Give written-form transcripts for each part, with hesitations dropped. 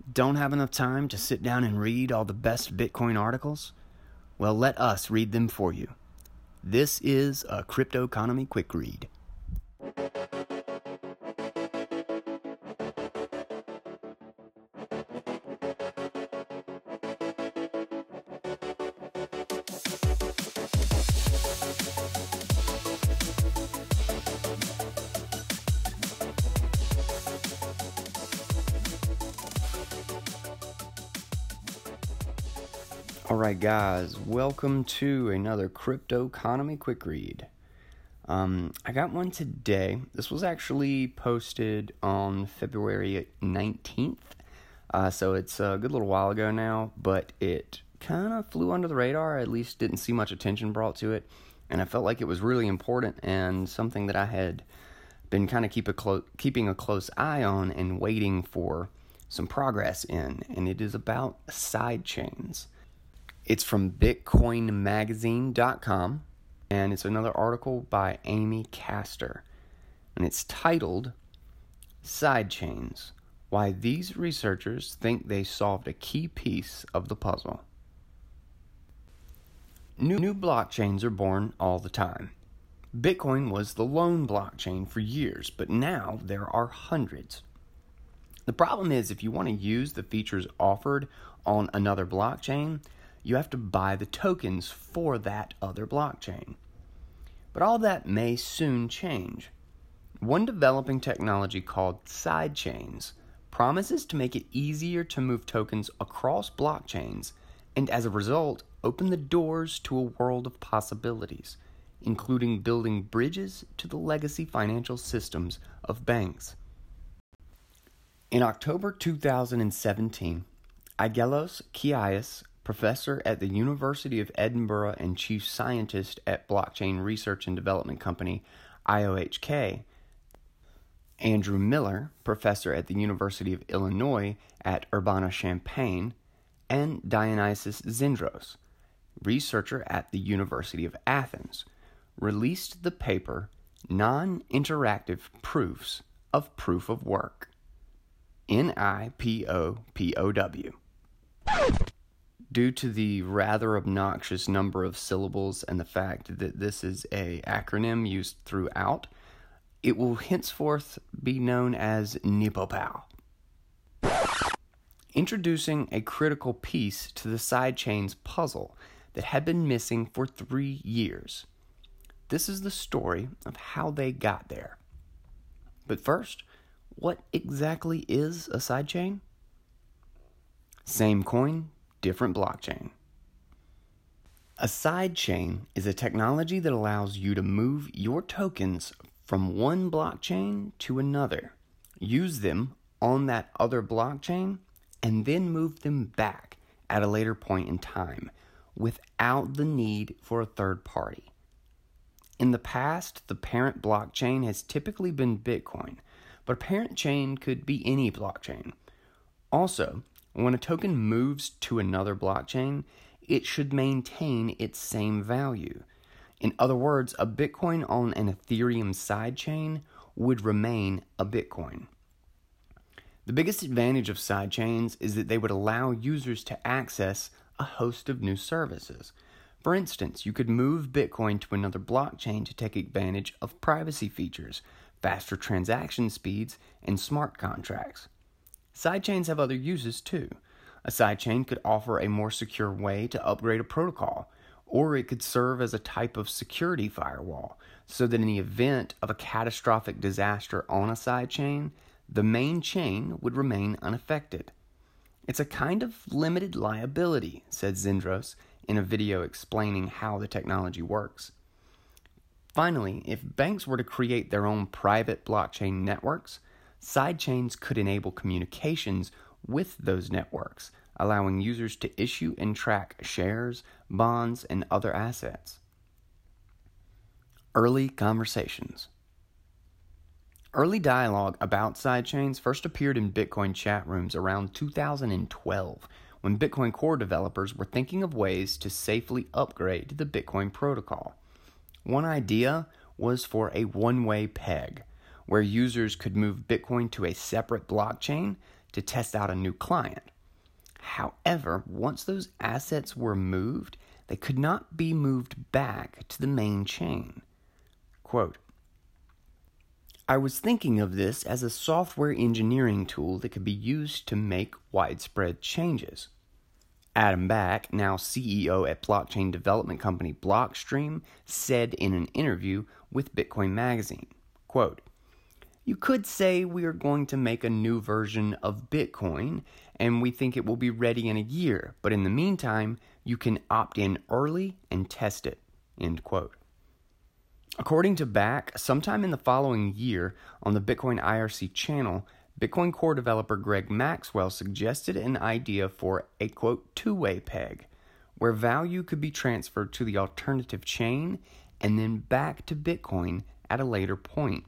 Don't have enough time to sit down and read all the best Bitcoin articles? Well, let us read them for you. This is a Crypto Economy Quick Read. Alright guys, welcome to another Crypto Economy Quick Read. I got one today. This was actually posted on February 19th, so it's a good little while ago now, but it kind of flew under the radar, at least didn't see much attention brought to it, and I felt like it was really important and something that I had been kind of keeping a close eye on and waiting for some progress in, and it is about sidechains. It's from bitcoinmagazine.com, and it's another article by Amy Castor, and it's titled, Sidechains, Why These Researchers Think They Solved a Key Piece of the Puzzle. New blockchains are born all the time. Bitcoin was the lone blockchain for years, but now there are hundreds. The problem is, if you want to use the features offered on another blockchain, you have to buy the tokens for that other blockchain. But all that may soon change. One developing technology called sidechains promises to make it easier to move tokens across blockchains and as a result open the doors to a world of possibilities, including building bridges to the legacy financial systems of banks. In October 2017, Aggelos Kiais, professor at the University of Edinburgh and chief scientist at blockchain research and development company IOHK, Andrew Miller, professor at the University of Illinois at Urbana-Champaign, and Dionysios Zindros, researcher at the University of Athens, released the paper Non-Interactive Proofs of Proof of Work, NIPOPOW. Due to the rather obnoxious number of syllables and the fact that this is an acronym used throughout, it will henceforth be known as NIPOPOW. Introducing a critical piece to the sidechains puzzle that had been missing for 3 years. This is the story of how they got there. But first, what exactly is a sidechain? Same coin, different blockchain. A sidechain is a technology that allows you to move your tokens from one blockchain to another, use them on that other blockchain, and then move them back at a later point in time without the need for a third party. In the past, the parent blockchain has typically been Bitcoin, but a parent chain could be any blockchain. Also, when a token moves to another blockchain, it should maintain its same value. In other words, a Bitcoin on an Ethereum sidechain would remain a Bitcoin. The biggest advantage of sidechains is that they would allow users to access a host of new services. For instance, you could move Bitcoin to another blockchain to take advantage of privacy features, faster transaction speeds, and smart contracts. Sidechains have other uses too. A sidechain could offer a more secure way to upgrade a protocol, or it could serve as a type of security firewall, so that in the event of a catastrophic disaster on a sidechain, the main chain would remain unaffected. It's a kind of limited liability, said Zindros in a video explaining how the technology works. Finally, if banks were to create their own private blockchain networks, sidechains could enable communications with those networks, allowing users to issue and track shares, bonds, and other assets. Early conversations. Early dialogue about sidechains first appeared in Bitcoin chat rooms around 2012, when Bitcoin Core developers were thinking of ways to safely upgrade the Bitcoin protocol. One idea was for a one-way peg, where users could move Bitcoin to a separate blockchain to test out a new client. However, once those assets were moved, they could not be moved back to the main chain. Quote, I was thinking of this as a software engineering tool that could be used to make widespread changes. Adam Back, now CEO at blockchain development company Blockstream, said in an interview with Bitcoin Magazine, quote, you could say we are going to make a new version of Bitcoin and we think it will be ready in a year, but in the meantime, you can opt in early and test it, end quote. According to Back, sometime in the following year on the Bitcoin IRC channel, Bitcoin Core developer Greg Maxwell suggested an idea for a, quote, two-way peg, where value could be transferred to the alternative chain and then back to Bitcoin at a later point.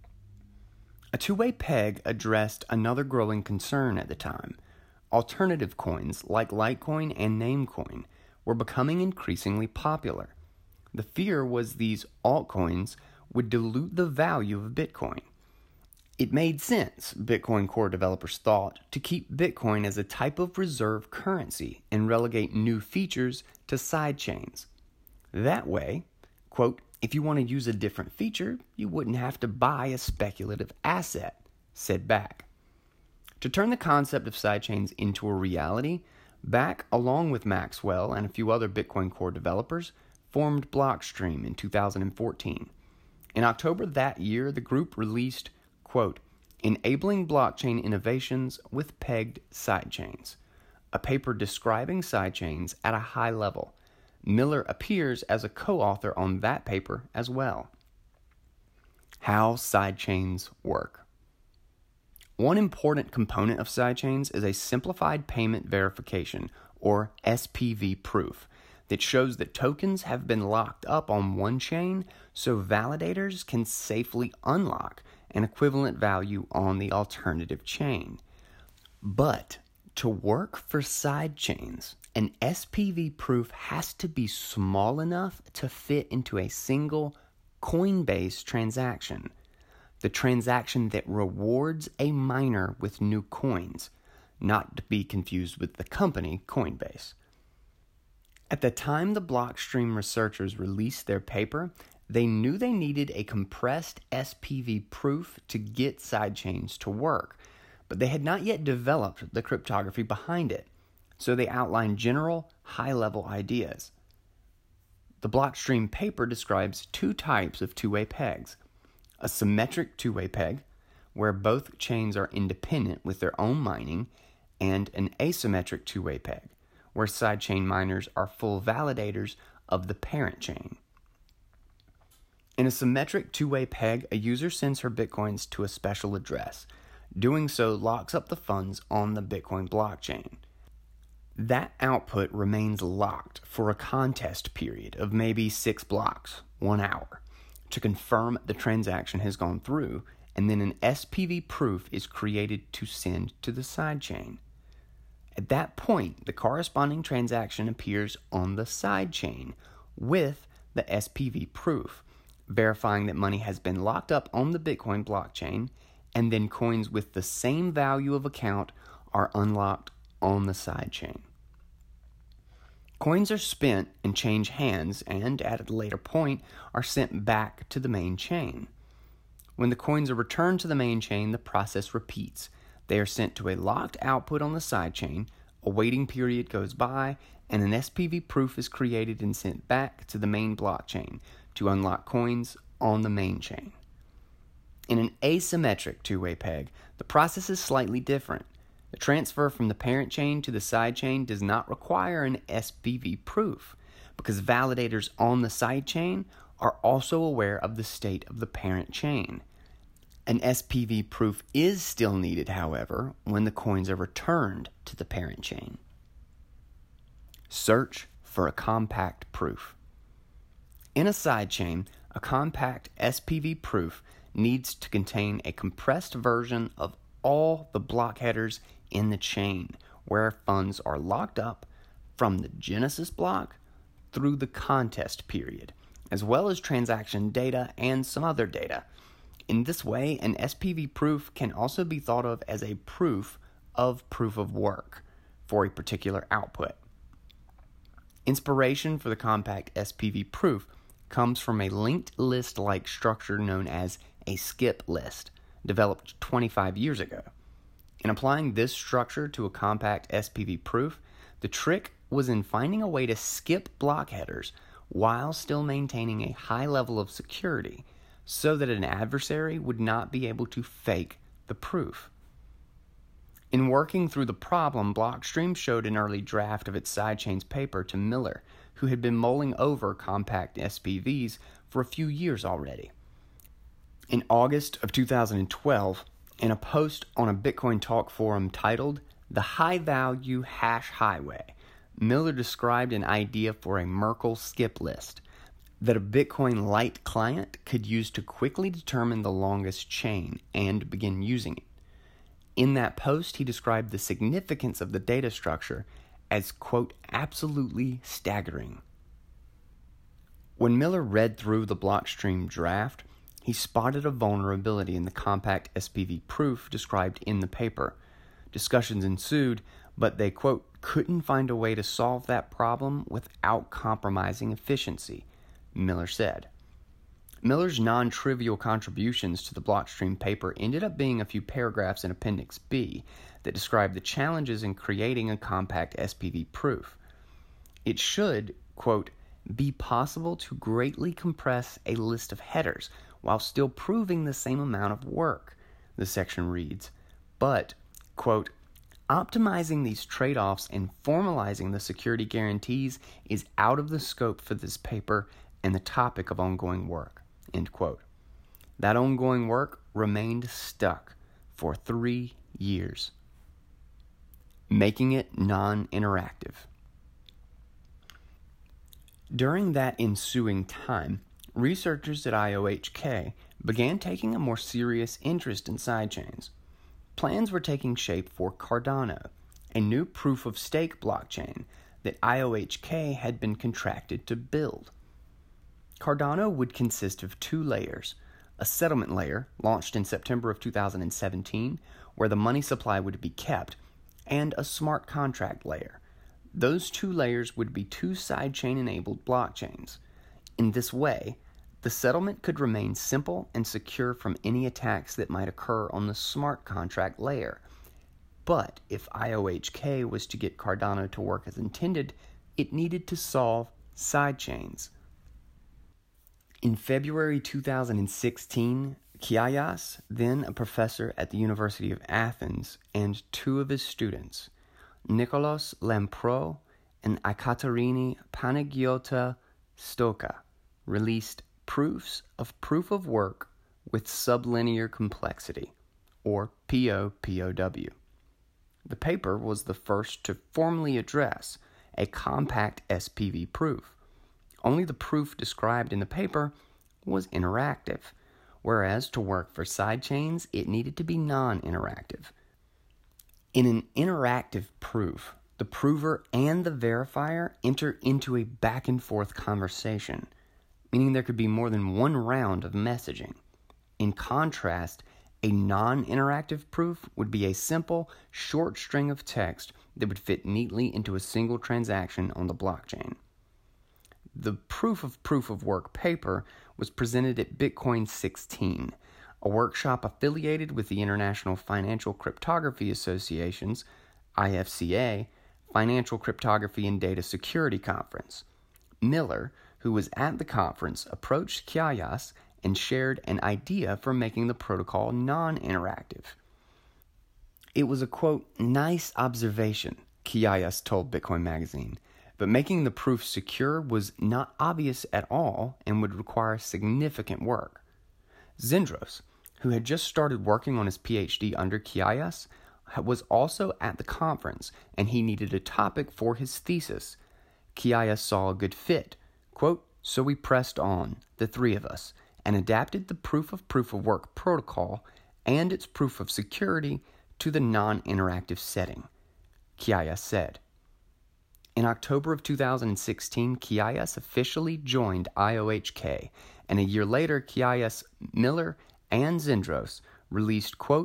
A two-way peg addressed another growing concern at the time. Alternative coins like Litecoin and Namecoin were becoming increasingly popular. The fear was these altcoins would dilute the value of Bitcoin. It made sense, Bitcoin Core developers thought, to keep Bitcoin as a type of reserve currency and relegate new features to sidechains. That way, quote, if you want to use a different feature, you wouldn't have to buy a speculative asset, said Back. To turn the concept of sidechains into a reality, Back, along with Maxwell and a few other Bitcoin Core developers, formed Blockstream in 2014. In October that year, the group released, quote, Enabling Blockchain Innovations with Pegged Sidechains, a paper describing sidechains at a high level. Miller appears as a co-author on that paper as well. How sidechains work. One important component of sidechains is a simplified payment verification, or SPV proof, that shows that tokens have been locked up on one chain so validators can safely unlock an equivalent value on the alternative chain. But to work for sidechains, an SPV proof has to be small enough to fit into a single Coinbase transaction, the transaction that rewards a miner with new coins, not to be confused with the company Coinbase. At the time the Blockstream researchers released their paper, they knew they needed a compressed SPV proof to get sidechains to work, but they had not yet developed the cryptography behind it, so they outlined general, high-level ideas. The Blockstream paper describes two types of two-way pegs: a symmetric two-way peg, where both chains are independent with their own mining, and an asymmetric two-way peg, where sidechain miners are full validators of the parent chain. In a symmetric two-way peg, a user sends her bitcoins to a special address. Doing so locks up the funds on the Bitcoin blockchain. That output remains locked for a contest period of maybe 6 blocks, 1 hour, to confirm the transaction has gone through, and then an SPV proof is created to send to the sidechain. At that point, the corresponding transaction appears on the sidechain with the SPV proof, verifying that money has been locked up on the Bitcoin blockchain, and then coins with the same value of account are unlocked on the sidechain. Coins are spent and change hands, and at a later point are sent back to the main chain. When the coins are returned to the main chain, the process repeats. They are sent to a locked output on the sidechain, a waiting period goes by, and an SPV proof is created and sent back to the main blockchain to unlock coins on the main chain. In an asymmetric two-way peg, the process is slightly different. The transfer from the parent chain to the sidechain does not require an SPV proof because validators on the sidechain are also aware of the state of the parent chain. An SPV proof is still needed, however, when the coins are returned to the parent chain. Search for a compact proof. In a sidechain, a compact SPV proof needs to contain a compressed version of all the block headers in the chain where funds are locked up from the Genesis block through the contest period, as well as transaction data and some other data. In this way, an SPV proof can also be thought of as a proof of proof of work for a particular output. Inspiration for the compact SPV proof comes from a linked list-like structure known as a skip list, developed 25 years ago. In applying this structure to a compact SPV proof, the trick was in finding a way to skip block headers while still maintaining a high level of security so that an adversary would not be able to fake the proof. In working through the problem, Blockstream showed an early draft of its sidechains paper to Miller, who had been mulling over compact SPVs for a few years already. In August of 2012, in a post on a Bitcoin Talk forum titled "The High Value Hash Highway," Miller described an idea for a Merkle skip list that a Bitcoin Lite client could use to quickly determine the longest chain and begin using it. In that post, he described the significance of the data structure as, quote, absolutely staggering. When Miller read through the Blockstream draft, he spotted a vulnerability in the compact SPV proof described in the paper. Discussions ensued, but they, quote, couldn't find a way to solve that problem without compromising efficiency, Miller said. Miller's non-trivial contributions to the Blockstream paper ended up being a few paragraphs in Appendix B that describe the challenges in creating a compact SPV proof. It should, quote, be possible to greatly compress a list of headers while still proving the same amount of work, the section reads, but, quote, optimizing these trade-offs and formalizing the security guarantees is out of the scope for this paper and the topic of ongoing work, end quote. That ongoing work remained stuck for 3 years, making it non-interactive. During that ensuing time, researchers at IOHK began taking a more serious interest in sidechains. Plans were taking shape for Cardano, a new proof-of-stake blockchain that IOHK had been contracted to build. Cardano would consist of 2 layers, a settlement layer launched in September of 2017, where the money supply would be kept, and a smart contract layer. Those 2 layers would be 2 sidechain-enabled blockchains. In this way, the settlement could remain simple and secure from any attacks that might occur on the smart contract layer. But if IOHK was to get Cardano to work as intended, it needed to solve sidechains. In February 2016, Kiayas, then a professor at the University of Athens, and 2 of his students, Nicholas Lamprou and Ekaterini Panagiota Stoka, released Proofs of Proof of Work with Sublinear Complexity, or POPOW. The paper was the first to formally address a compact SPV proof. Only the proof described in the paper was interactive, whereas to work for sidechains, it needed to be non-interactive. In an interactive proof, the prover and the verifier enter into a back-and-forth conversation, meaning there could be more than one round of messaging. In contrast, a non-interactive proof would be a simple, short string of text that would fit neatly into a single transaction on the blockchain. The proof of work paper was presented at Bitcoin 16, a workshop affiliated with the International Financial Cryptography Association's, IFCA, Financial Cryptography and Data Security Conference. Miller, who was at the conference, approached Kiayas and shared an idea for making the protocol non-interactive. It was a, quote, nice observation, Kiayas told Bitcoin Magazine, but making the proof secure was not obvious at all and would require significant work. Zindros, who had just started working on his PhD under Kiayas, was also at the conference, and he needed a topic for his thesis. Kiayas saw a good fit. Quote, so we pressed on, the 3 of us, and adapted the proof of work protocol and its proof of security to the non-interactive setting, Kiayas said. In October of 2016, Kiayas officially joined IOHK, and a year later, Kiayas, Miller, and Zindros released, quote,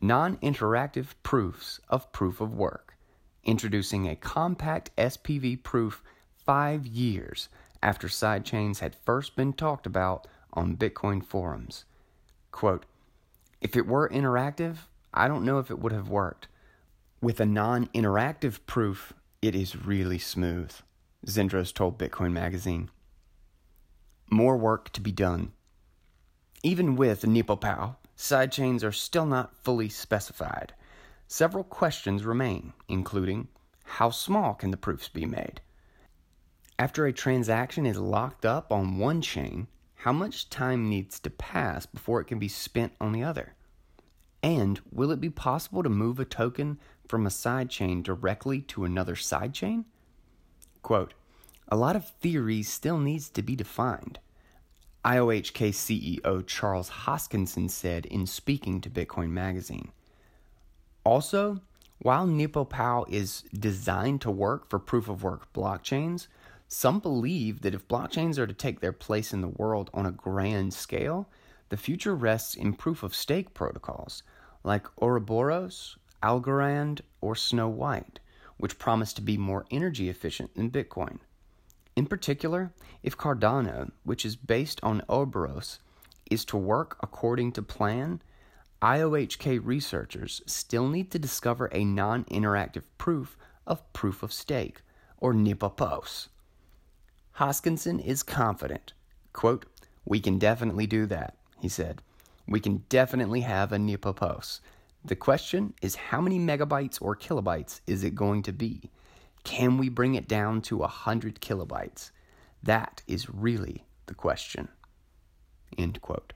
Non-interactive proofs of proof of work, introducing a compact SPV proof 5 years after sidechains had first been talked about on Bitcoin forums. Quote, "If it were interactive, I don't know if it would have worked. With a non-interactive proof, it is really smooth," Zendros told Bitcoin Magazine. More work to be done. Even with NepoPow, sidechains are still not fully specified. Several questions remain, including how small can the proofs be made? After a transaction is locked up on one chain, how much time needs to pass before it can be spent on the other? And will it be possible to move a token from a sidechain directly to another sidechain? Quote, "A lot of theory still needs to be defined," IOHK CEO Charles Hoskinson said in speaking to Bitcoin Magazine. Also, while NepoPow is designed to work for proof-of-work blockchains, some believe that if blockchains are to take their place in the world on a grand scale, the future rests in proof-of-stake protocols like Ouroboros, Algorand, or Snow White, which promise to be more energy efficient than Bitcoin. In particular, if Cardano, which is based on Ouroboros, is to work according to plan, IOHK researchers still need to discover a non-interactive proof of proof-of-stake, or NepoPoS. Hoskinson is confident. Quote, "We can definitely do that," he said. "We can definitely have a NepoPoS. The question is how many megabytes or kilobytes is it going to be? Can we bring it down to 100 kilobytes? That is really the question." End quote.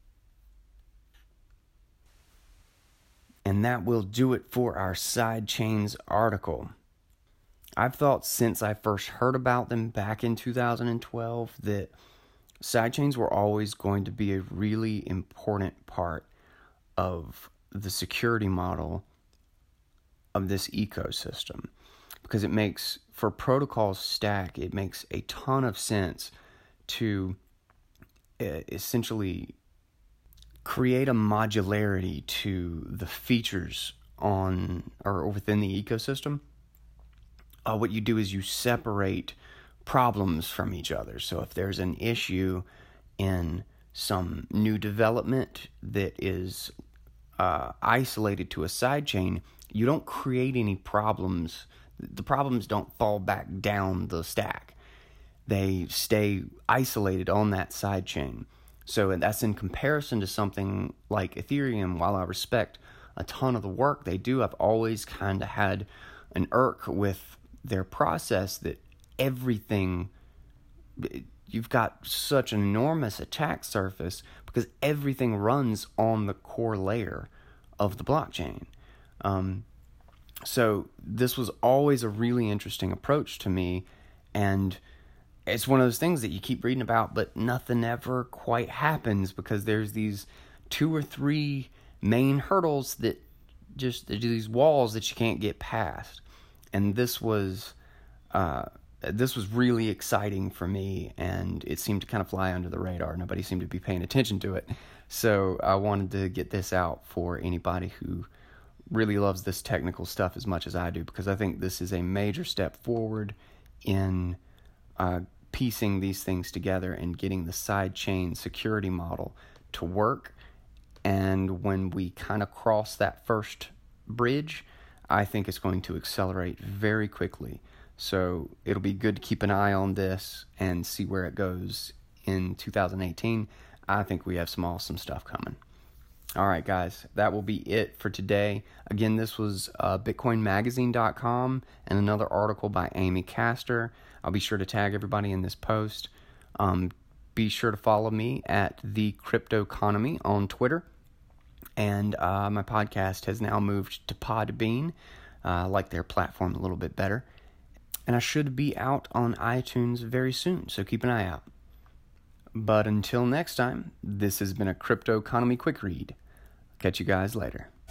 And that will do it for our sidechains article. I've thought since I first heard about them back in 2012 that sidechains were always going to be a really important part of the security model of this ecosystem, because it makes, for protocol stack, it makes a ton of sense to essentially create a modularity to the features on or within the ecosystem. What you do is you separate problems from each other. So if there's an issue in some new development that is isolated to a sidechain, you don't create any problems. The problems don't fall back down the stack. They stay isolated on that sidechain. So that's in comparison to something like Ethereum. While I respect a ton of the work they do, I've always kind of had an irk with their process that everything, you've got such an enormous attack surface because everything runs on the core layer of the blockchain. So this was always a really interesting approach to me, and it's one of those things that you keep reading about, but nothing ever quite happens because there's these 2 or 3 main hurdles that just these walls that you can't get past. And this was really exciting for me, and it seemed to kind of fly under the radar. Nobody seemed to be paying attention to it. So I wanted to get this out for anybody who really loves this technical stuff as much as I do, because I think this is a major step forward in piecing these things together and getting the sidechain security model to work. And when we kind of cross that first bridge, I think it's going to accelerate very quickly. So it'll be good to keep an eye on this and see where it goes in 2018. I think we have some awesome stuff coming. All right, guys, that will be it for today. Again, this was BitcoinMagazine.com and another article by Amy Castor. I'll be sure to tag everybody in this post. Be sure to follow me at The Cryptoconomy on Twitter. And my podcast has now moved to Podbean. I like their platform a little bit better. And I should be out on iTunes very soon, so keep an eye out. But until next time, this has been a Cryptoconomy Quick Read. Catch you guys later.